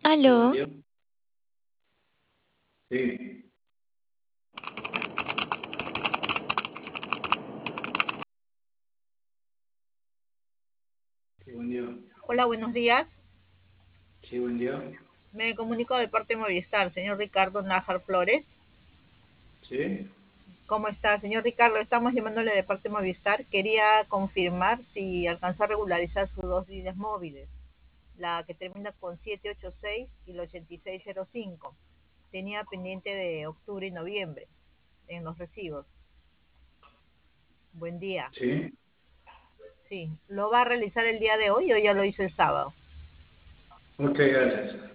Sí, Aló, buen día. Sí, sí, buen día. Hola, buenos días. Sí, buen día. Me comunico de parte de Movistar, señor Ricardo Nájar Flores. Sí, ¿Cómo está, señor Ricardo? Estamos llamándole de parte de Movistar. Quería confirmar si alcanzó a regularizar sus dos líneas móviles, la que termina con 786 y la 8605. Tenía pendiente de octubre y noviembre en los recibos. Buen día. sí. Sí, ¿lo va a realizar el día de hoy o ya lo hizo el sábado? Muchas gracias.